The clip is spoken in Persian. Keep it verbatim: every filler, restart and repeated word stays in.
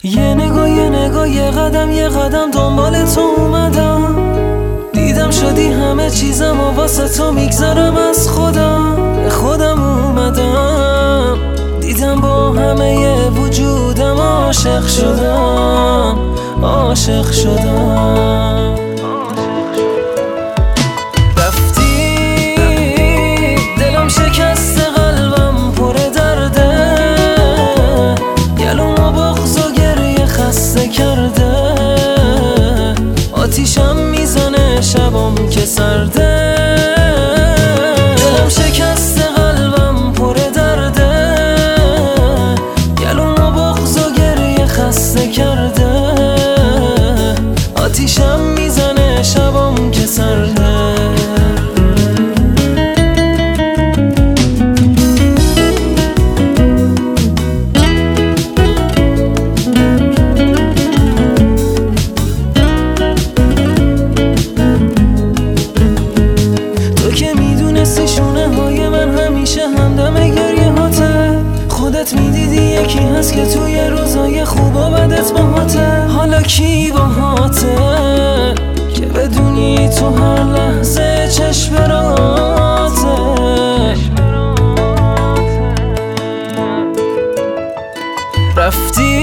یه نگاه یه نگاه یه قدم یه قدم دنبال تو اومدم، دیدم شدی همه چیزم و واسه تو میگذارم از خودم. به خودم اومدم دیدم با همه وجودم عاشق شدم، عاشق شدم. رفتی دلم شکسته قلبم پر درده، گلوم و بغض و گریه خسته کرده، آتیشم میزنه شبم که سرده. دلم شکسته قلبم پر درده، گلوم و بغض و گریه خسته کرده، آتیشم میزنه شبم که سرده. شونه های من همیشه همدم گریه هاته، خودت میدیدی یکی هست که توی روزای خوب و بدت باهاته. حالا کی باهاته که بدونی تو هر لحظه چشم راته. رفتی